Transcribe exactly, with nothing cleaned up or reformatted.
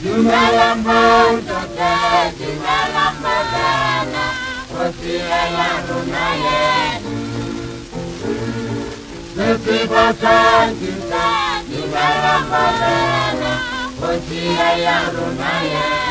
Jumalambo te Jumalambo lana Osia ya runaye Netibo sanjita Jumalambo lana Osia ya runaye